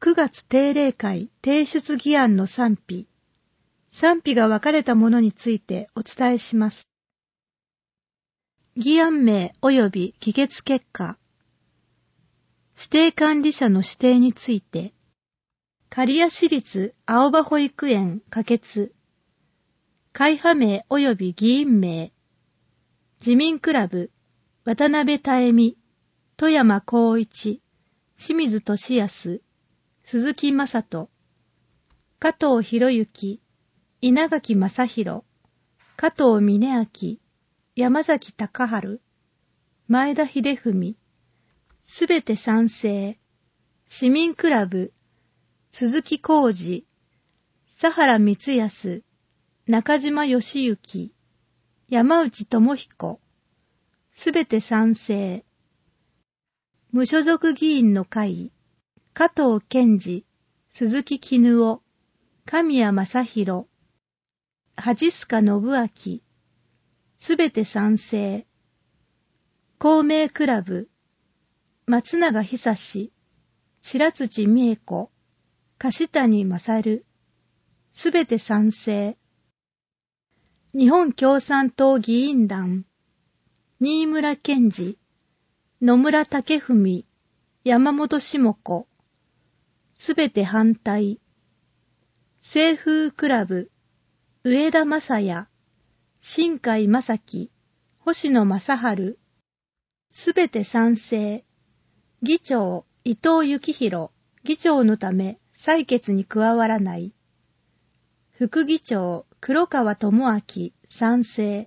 9月定例会提出議案の賛否。賛否が分かれたものについてお伝えします。議案名及び議決結果。指定管理者の指定について、刈谷市立青葉保育園可決。会派名及び議員名。自民クラブ、渡辺妙美、富山光一、清水俊康、鈴木正人、加藤博之、稲垣正弘、加藤峰明、山崎隆春、前田秀文、すべて賛成、市民クラブ、鈴木浩二、佐原光康、中島義行、山内智彦、すべて賛成、無所属議員の会、加藤健二、鈴木絹夫、神谷正弘、恥須賀信明、すべて賛成、公明クラブ、松永久志、白土美恵子、樫谷勝、すべて賛成、日本共産党議員団、新村健二、野村武文、山本下子、すべて反対、清風クラブ、上田正也、新海正樹、星野正治、すべて賛成、議長、伊藤幸宏、議長のため採決に加わらない、副議長、黒川智明、賛成、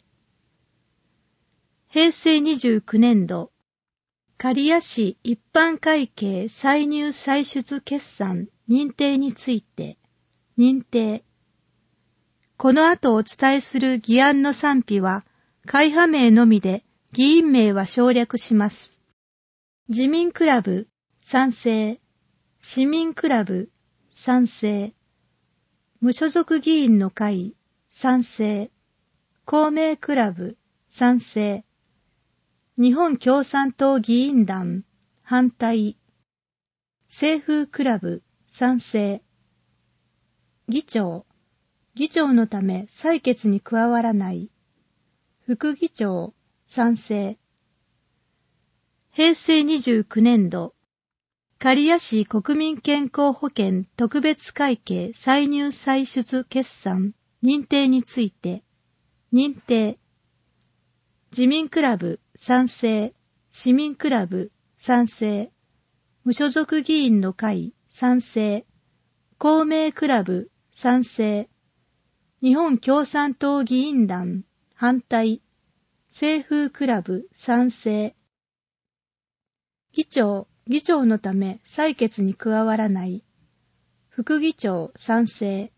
平成29年度、刈谷市一般会計歳入歳出決算認定について、認定。この後お伝えする議案の賛否は、会派名のみで議員名は省略します。自民クラブ、賛成。市民クラブ、賛成。無所属議員の会、賛成。公明クラブ、賛成。日本共産党議員団、反対。清風クラブ、賛成。議長、議長のため採決に加わらない。副議長、賛成。平成29年度、刈谷市国民健康保険特別会計歳入歳出決算認定について、認定。自民クラブ、賛成。市民クラブ、賛成。無所属議員の会、賛成。公明クラブ、賛成。日本共産党議員団、反対。清風クラブ、賛成。議長、議長のため採決に加わらない。副議長、賛成。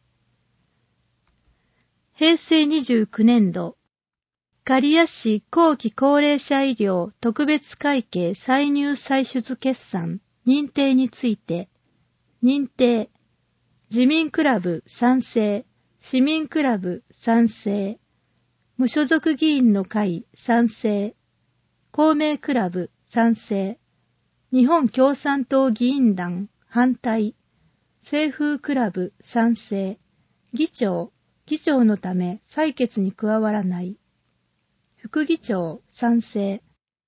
平成29年度、刈谷市後期高齢者医療特別会計歳入歳出決算認定について、認定。自民クラブ賛成、市民クラブ賛成、無所属議員の会賛成、公明クラブ賛成、日本共産党議員団反対、清風クラブ賛成、議長、議長のため採決に加わらない。副議長、賛成。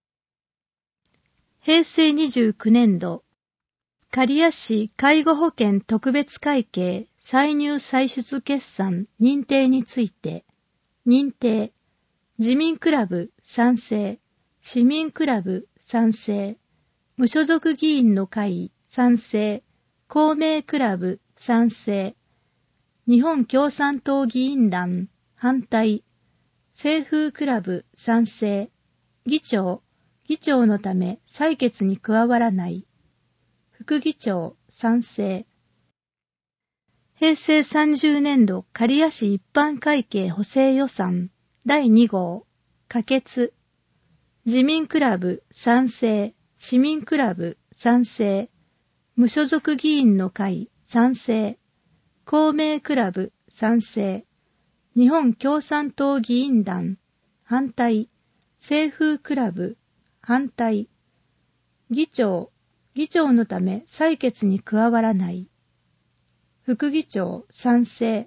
平成29年度、刈谷市介護保険特別会計歳入歳出決算認定について、認定。自民クラブ、賛成。市民クラブ、賛成。無所属議員の会、賛成。公明クラブ、賛成。日本共産党議員団、反対。清風クラブ賛成、議長、議長のため採決に加わらない、副議長賛成。平成30年度刈谷市一般会計補正予算第2号可決、自民クラブ賛成、市民クラブ賛成、無所属議員の会賛成、公明クラブ賛成、日本共産党議員団、反対、清風クラブ、反対、議長、 議長のため採決に加わらない。副議長賛成。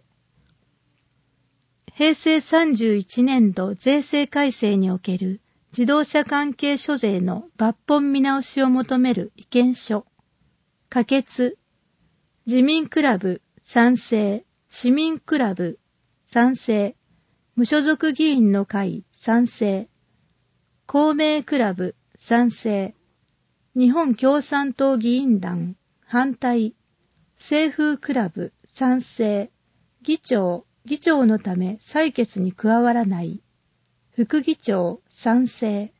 平成31年度税制改正における自動車関係諸税の抜本見直しを求める意見書。可決。自民クラブ賛成。市民クラブ賛成。無所属議員の会賛成。公明クラブ賛成。日本共産党議員団反対。清風クラブ賛成。議長のため採決に加わらない。副議長賛成。